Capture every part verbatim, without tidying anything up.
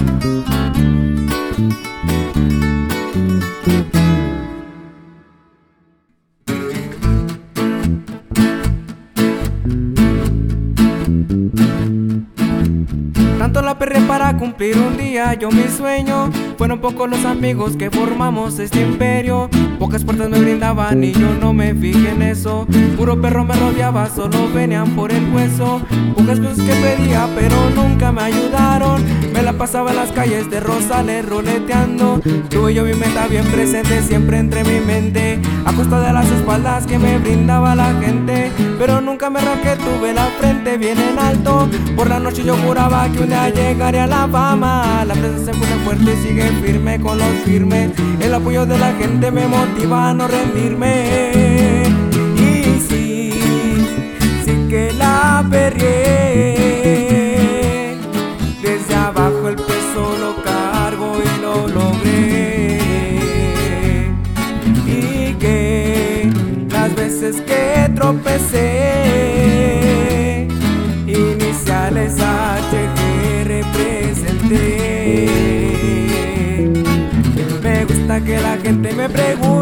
Tanto la perré para cumplir un día yo mi sueño. Fueron pocos los amigos que formamos este imperio. Pocas puertas me brindaban y yo no me fijé en eso. Puro perro me rodeaba, solo venían por el hueso. Pocas cosas que pedía pero nunca me ayudaron. Me la pasaba en las calles de Rosales roleteando. Tuve yo mi meta bien presente, siempre entre mi mente. A costa de las espaldas que me brindaba la gente. Pero nunca me rasqué, tuve la frente bien en alto. Por la noche yo juraba que un día llegaré a la fama. La presa se pone fuerte y sigue firme con los firmes. El apoyo de la gente me motiva a no rendirme. Y sí, sí que la perrié. Desde abajo el peso lo cargo y lo logré. Y que las veces que tropecé, iniciales H G representé. Me gusta que la gente me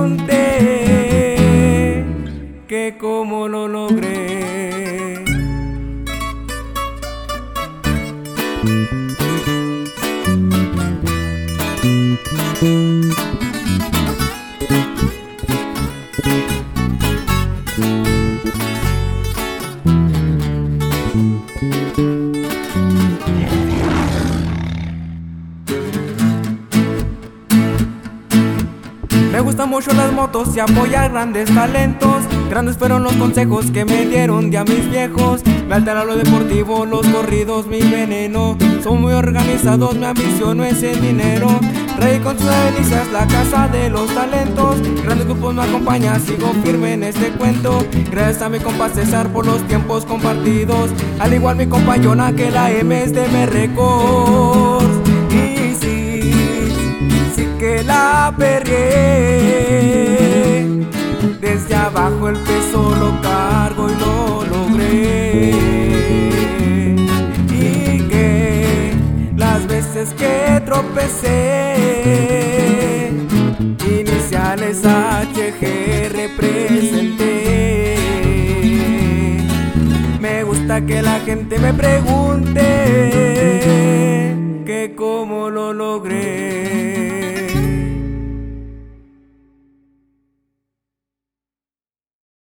pregunte que cómo lo logré. Me gustan mucho las motos y apoyar grandes talentos. Grandes fueron los consejos que me dieron de a mis viejos. Me altera lo deportivo, los corridos, mi veneno. Son muy organizados, mi ambición no es el dinero. Rey con sus delicias, la casa de los talentos. Grandes grupos me acompañan, sigo firme en este cuento. Gracias a mi compa César por los tiempos compartidos. Al igual mi compa Jonah, que la M es de M Records. Y sí, sí que la perrié. Desde abajo el peso lo cargo y lo logré. Y que las veces que tropecé, iniciales H G representé. Me gusta que la gente me pregunte que cómo lo logré.